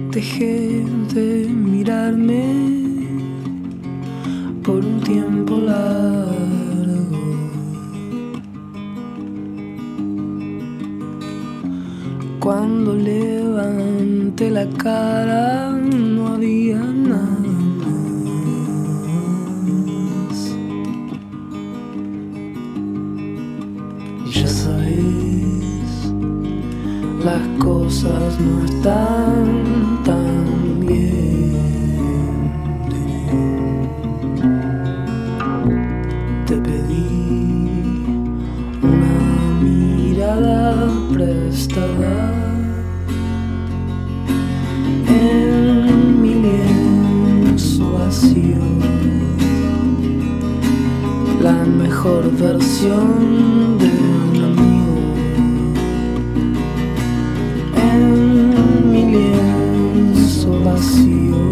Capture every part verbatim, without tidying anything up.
Dejé de mirarme por un tiempo largo. Cuando levanté la cara no había nada más. Y ya sabes, las cosas no están tan bien. Te pedí una mirada prestada en mi lienzo vacío, la mejor versión de un amigo. En mi lienzo vacío,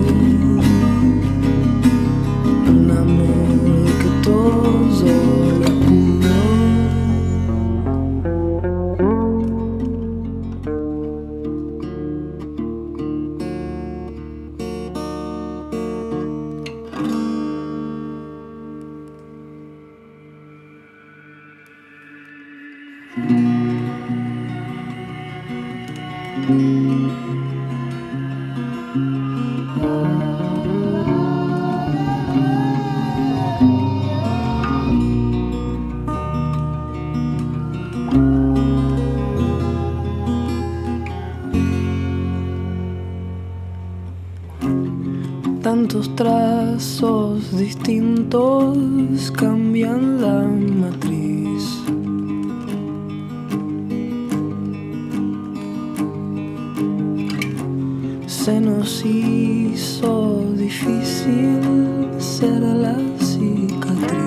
un amor que todo lo pudo. Tantos trazos distintos cambian la matriz. Se nos hizo difícil ser la cicatriz.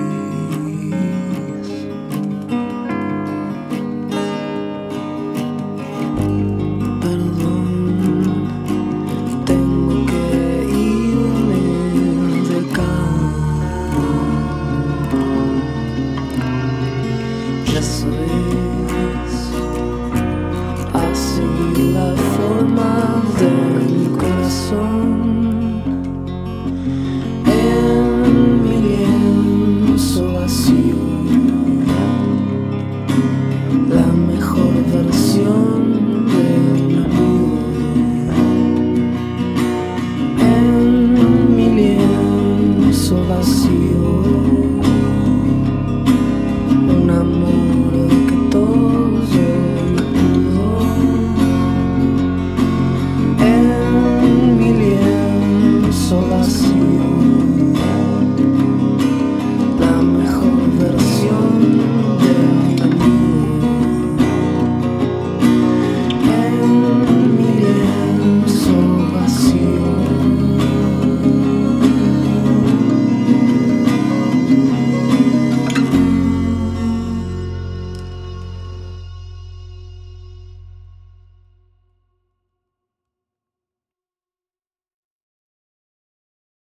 Ya sabes,